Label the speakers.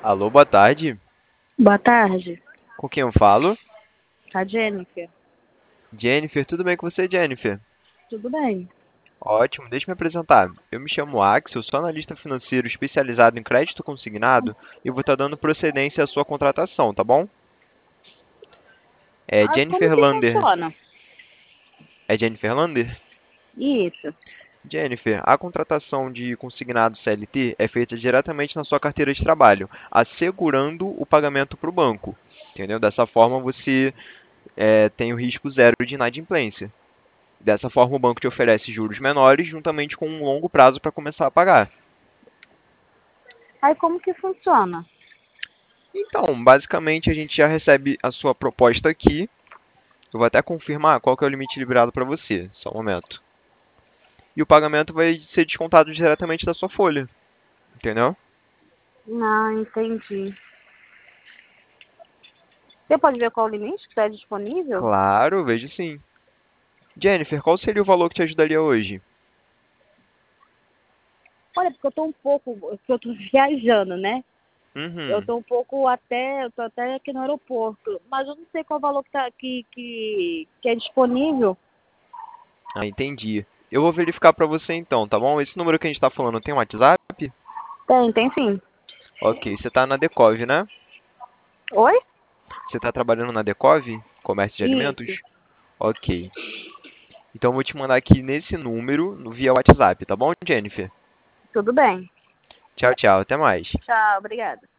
Speaker 1: Alô, boa tarde.
Speaker 2: Boa tarde,
Speaker 1: Com quem eu falo?
Speaker 2: a Jennifer.
Speaker 1: Jennifer, tudo bem com você, Jennifer?
Speaker 2: Tudo bem?
Speaker 1: Ótimo, deixa eu me apresentar. Eu me chamo Axel, sou analista financeiro especializado em crédito consignado e vou estar dando procedência à sua contratação, tá bom? É
Speaker 2: Ah, como
Speaker 1: Jennifer
Speaker 2: que
Speaker 1: Lander.
Speaker 2: funciona?
Speaker 1: É Jennifer Lander?
Speaker 2: Isso.
Speaker 1: Jennifer, a contratação de consignado CLT é feita diretamente na sua carteira de trabalho, assegurando o pagamento para o banco. Entendeu? Dessa forma, você tem o risco zero de inadimplência. Dessa forma, o banco te oferece juros menores, juntamente com um longo prazo para começar a pagar.
Speaker 2: Aí como que funciona?
Speaker 1: Então, basicamente, a gente já recebe a sua proposta aqui. Eu vou até confirmar qual que é o limite liberado para você. Só um momento. E o pagamento vai ser descontado diretamente da sua folha. Entendeu?
Speaker 2: Ah, entendi. Você pode ver qual o limite que está disponível?
Speaker 1: Claro, vejo sim. Jennifer, qual seria o valor que te ajudaria hoje?
Speaker 2: Olha, porque eu tô um pouco, porque eu tô viajando, né?
Speaker 1: Uhum.
Speaker 2: Eu tô até aqui no aeroporto, mas eu não sei qual o valor que tá que é disponível.
Speaker 1: Ah, entendi. Eu vou verificar para você então, tá bom? Esse número que a gente está falando tem um WhatsApp?
Speaker 2: Tem sim.
Speaker 1: Ok, você está na Decov, né?
Speaker 2: Oi?
Speaker 1: Você está trabalhando na Decov? Comércio de
Speaker 2: Isso.
Speaker 1: alimentos? Ok. Então eu vou te mandar aqui nesse número, via WhatsApp, tá bom, Jennifer?
Speaker 2: Tudo bem.
Speaker 1: Tchau, tchau. Até mais.
Speaker 2: Tchau, obrigada.